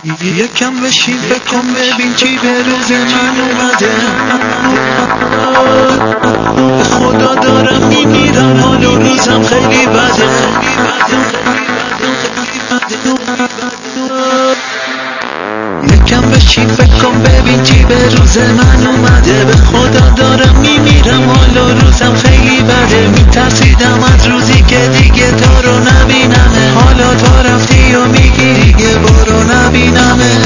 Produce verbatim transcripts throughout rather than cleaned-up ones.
یکم بشین بکن ببین چی به روز من اومده. به خدا دارم میمیرم، حال و روزم خیلی بده. یکم بشین بکن ببین چی به روز من اومده. به خدا دارم میمیرم، حال و روزم خیلی بده. میترسیدم از روزی که دیگه تو رو نبینمه. حالا تو رفتی و میگی دیگه برو نبینمه.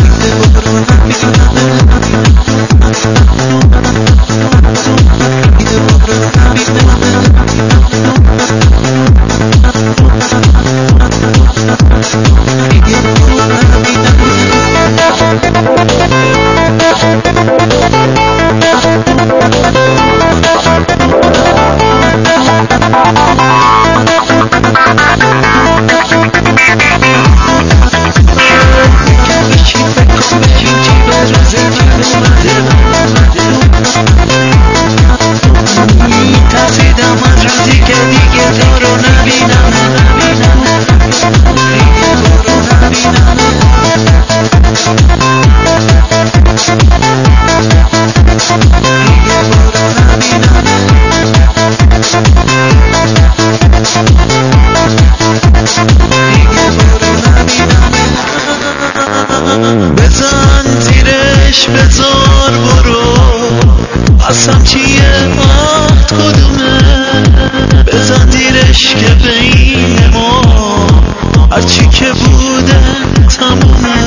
بزن زیرش بزار برو، قسم چیه عهد کدومه. بزن زیرش که بین ما هرچی که بوده تمومه.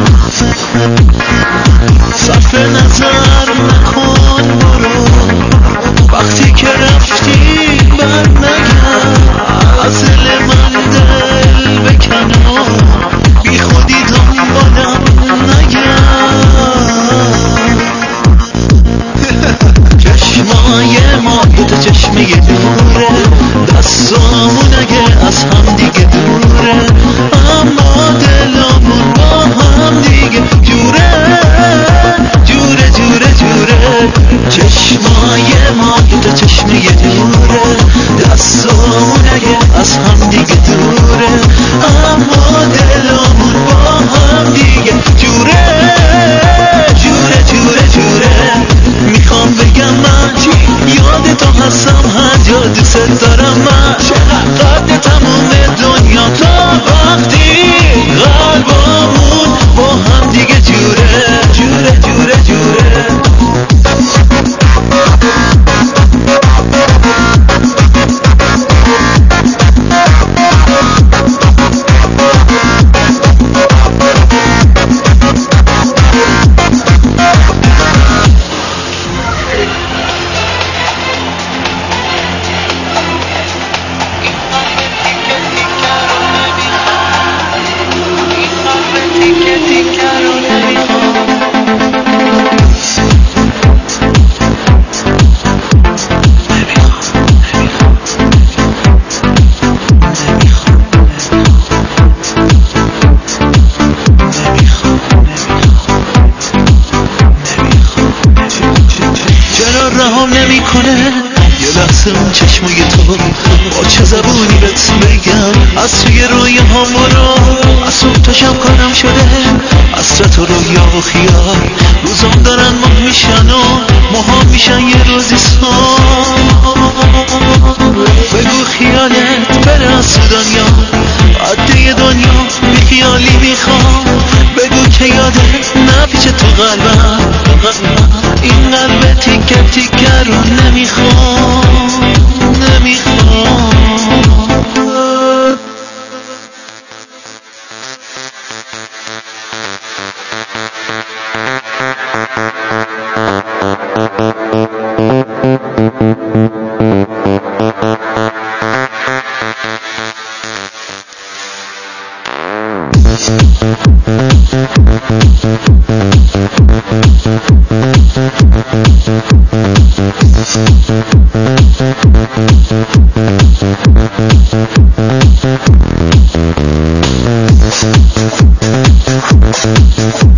صرف نظر نکن برو، وقتی که رفتی بر نگرد. از دل من دل بکن و بی خودی دنبالم چشمای ما دوتا چشمه دوره، دستامون اگه از هم دیگه دوره، اما دلامون با هم دیگه جوره جوره جوره جوره. چشمای ما دوتا چشمه دوره، دستامون اگه از هم دیگه دوره، اما دلامون با هم دیگه جوره جوره جوره جوره. میخوام بگم من یاد تو هستم، هر جا دوست دارم من. قد تموم دنیا تا وقتی قلبامون با هم دیگه جوره جوره جوره جوره. رها نمی کنه یه لحظه اون چشمای تو، با چه زبونی بهت بگم. از توی روی هم برو، از صبح تا شب کارم شده. حسرت و رویا و خیال روزام دارن ماه میشن و ماها میشن یه روزی سال. بگو خیالت بره از دنیا، عده دنیا بی خیالی میخوام. بگو که یادت نپیچه تو قلبم، این قلب تیکه تیکه رو نمیخوام نمیخوام. We'll be right back.